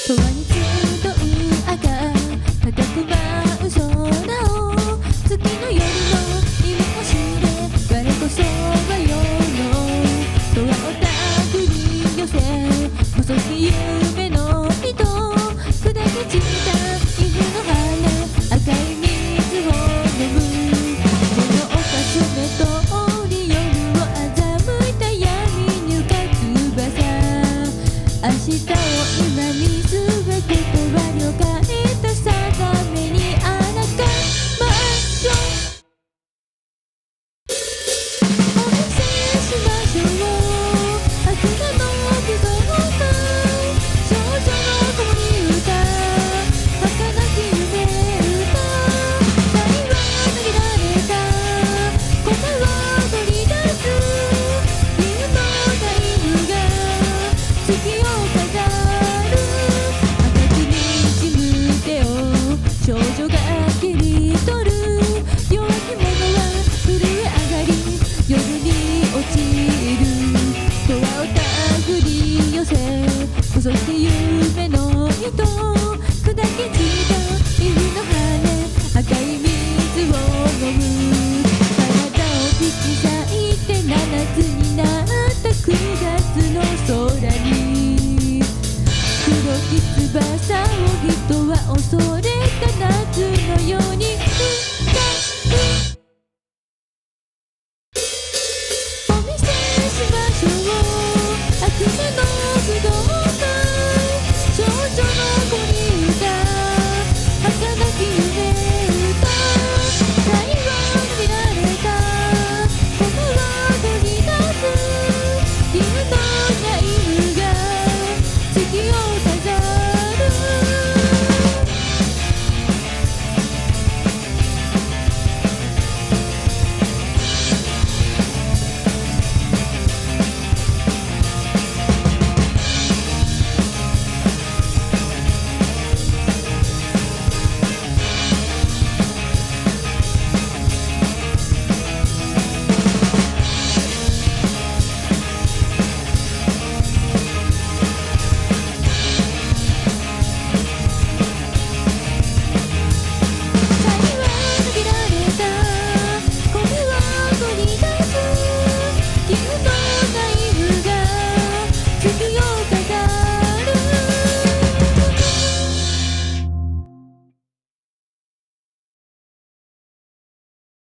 に集う赤高く舞う空を月の夜の意味を知れ我こそは世のドアを手繰り寄せ細き夢の糸砕け散った犬の花赤い水を飲むこの丘すめ通り夜を欺いた闇に浮かぶ翼明日